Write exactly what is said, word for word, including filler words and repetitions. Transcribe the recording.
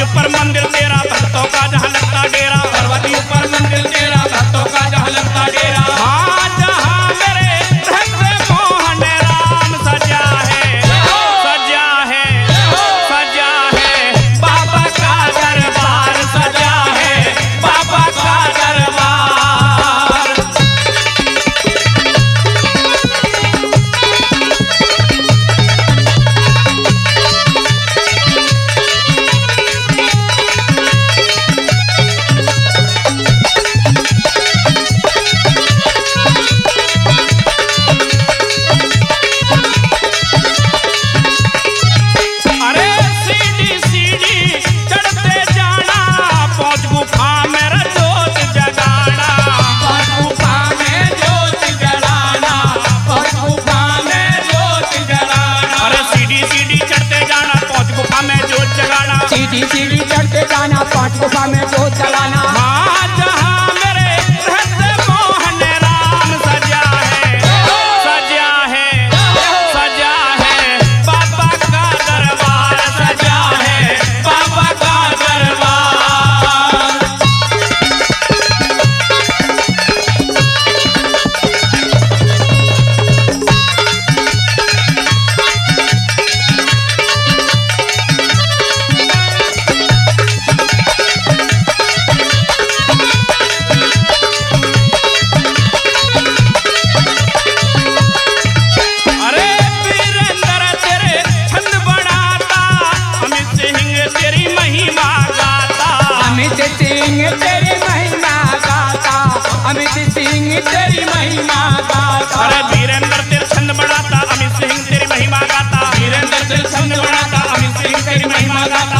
ऊपर मंदिर तेरा भक्तों का जहाँ लगता डेरा, पर्वती ऊपर मंदिर तेरा भक्तों का जहाँ लगता डेरा। हाँ जहाँ मेरे रहते मोहन राम सजा है, सजा है, सजा है बाबा का दरबार, सजा है बाबा का दरबार। अरे सीढ़ी सीढ़ी चढ़ते जाना, पहुंच गुफा में जोत जगाना, पहुंच गुफा में ज्योत जलाना, पहुंच गुफा में ज्योत जलाना। अरे सीढ़ी सीढ़ी चढ़ते जाना, पहुंच गुफा में जोत जगाना। सीधी सीधी चढ़ते जाना, पांच गुफा में जोत जलाना। हाँ जहाँ मेरे रहते मोहन राम सजा है, सजा है, सजा है बाबा का दरबार, सजा है बाबा का दरबार। अरे वीरेंद्र तेरे छंद बनाता, अमित सिंह तेरी महिमा गाता। अमित सिंह तेरी महिमा गाता, अमित सिंह तेरी महिमा गाता। अरे वीरेंद्र तेरे छंद बनाता, अमित सिंह तेरी महिमा गाता। वीरेंद्र तेरे छंद बनाता, अमित सिंह तेरी महिमा गाता।